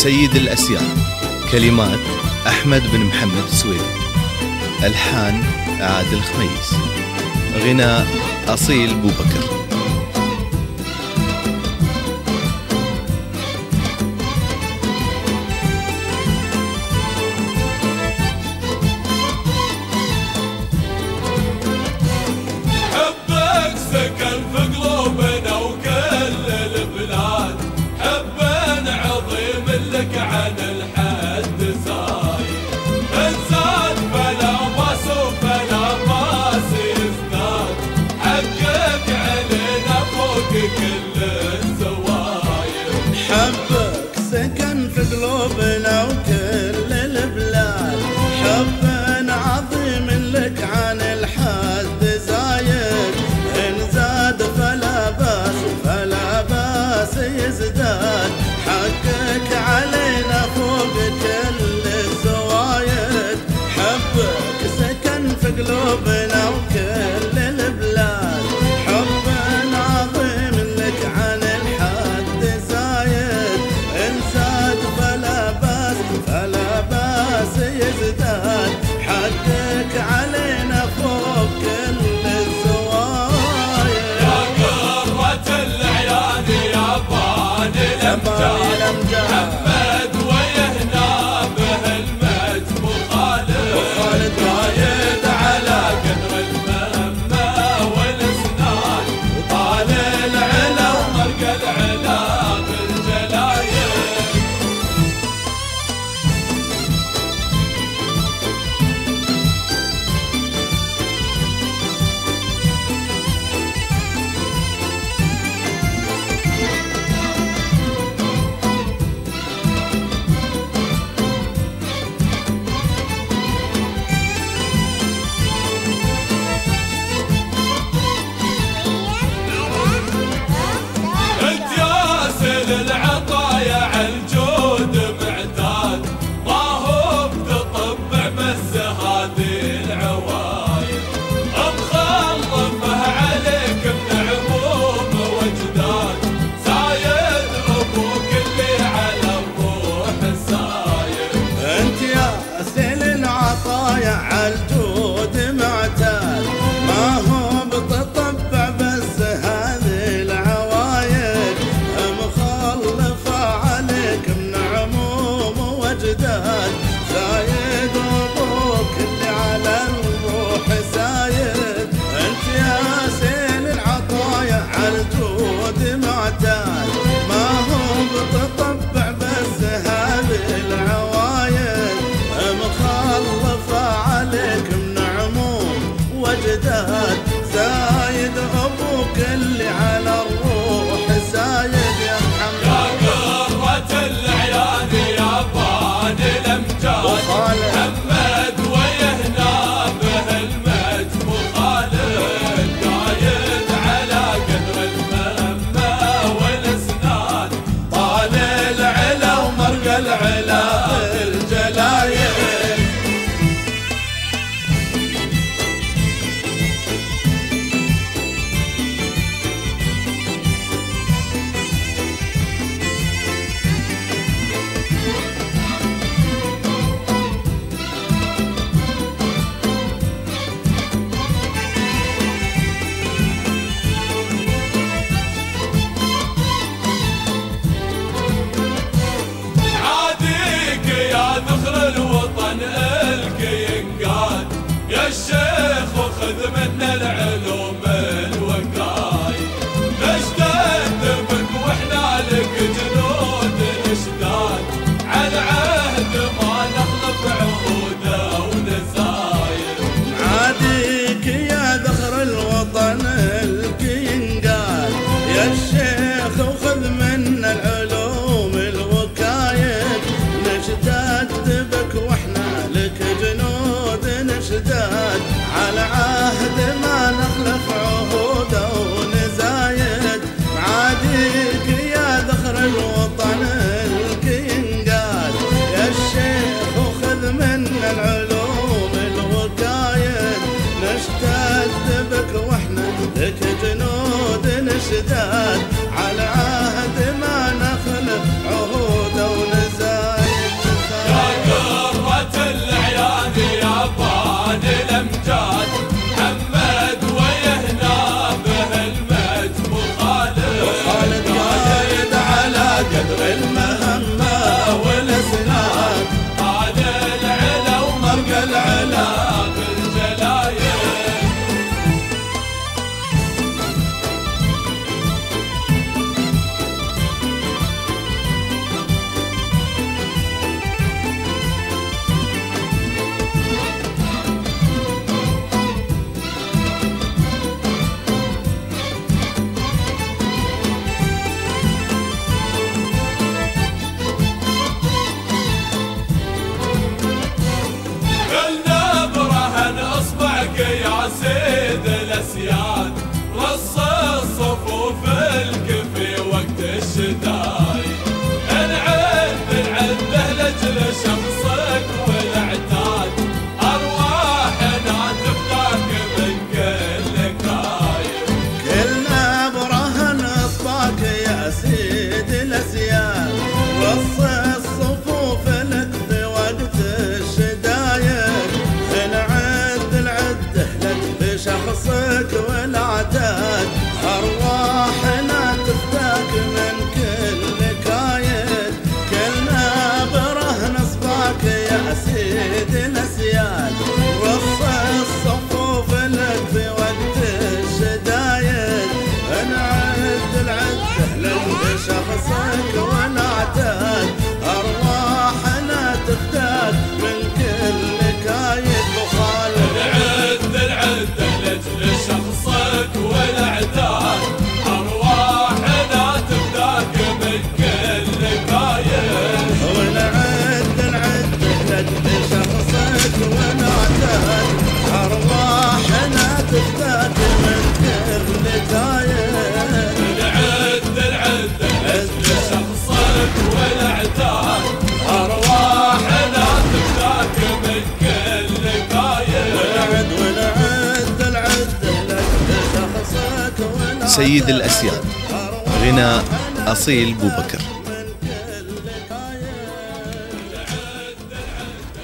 سيد الأسياد. كلمات أحمد بن محمد السويدي. ألحان عادل خميس. غناء أصيل بوبكر. حبك سكن في قلوبنا وكل البلاد، حب عظيم لك عن الحد زايد، إن زاد فلا باس فلا باس يزداد، حقك علينا فوق كل الزوايد. حبك سكن في قلوبنا وكل البلاد، حب عظيم لك عن الحد زايد، إن زاد فلا باس فلا باس يزداد، حقك علينا فوق كل الزوايد. يا قرة العيان يا باني الأمجاد، حمد ويهنا به المجد وخالد رايد على قدر المهمة والاسنان، طال العلا ومرق العلا بالجلايل. العطايا عالجود معتاد، ما هو بتطبع بس هذه العوايد، مخلفه عليك من عموم وجداد، زايد ابوك اللي على الروح السايد. انت يا سيل العطايا عالجود معتاد، ما هو بتطبع بس هذه العوايد، عليك من عموم وجداد، زايد ابوك اللي على الروح زايد. انت يا سيل العطايا عالجود معتاد، ما هو بتطبع بس هذه العوايد، مخلفه عليك من عموم وجداد، زايد ابوك اللي على الروح زايد. يا العيان يا باني الأمجاد، حمد ويهنا به المجد وخالد قايد على قدر المهمة والاسنان، طال العلا ومرق العلا بالجلايل. الوطن الك ينقاد، يا الشيخ وخذ منا العلوم الوقايد، نشتد بك واحنا لك جنود نشداد، على عهد ما نخلف عهوده ونزايد. عاديك يا ذخر الوطن الك ينقاد، يا الشيخ وخذ منا العلوم الوقايد، نشتد بك واحنا لك جنود نشداد، على عهد ما نخلف عهوده ونزايد. عاديك يا ذخر الوطن الك ينقاد، يا الشيخ وخذ منا العلوم الوقايد، نشتد بك واحنا لك جنود نشداد، على عهد ما نخلف عهوده ونزايد. كلنا برهن اصبعك يا سيد الاسياد، رص الصفوف الكفي وقت الشداي، نعد لاجل شخصك والعتاد، ارواحنا تفداك من كل كايد. كلنا برهن اصبعك يا سيد الاسياد، رص الصفوف لك في وقت الشدايد، نعد لك بشخصك والعتاد، ارواحنا تفداك من كل كايد. كلنا برهن اصبعك يا سيد الاسياد، رص الصفوف لك في وقت الشدايد، نعد لك بشخصك والعتاد، ارواحنا تفداك من كل كايد. بخالد نعد لاجل شخصك والعتاد، ارواحنا تفداك من كل كايد. ونعد لك بشخصك والعتاد، ارواحنا تفداك من كل كايد. نعد لشخصك والعتاد، ارواحنا تفداك من كل كايد. ونعد لك بشخصك والعتاد. سيد الأسياد، غناء أصيل بوبكر.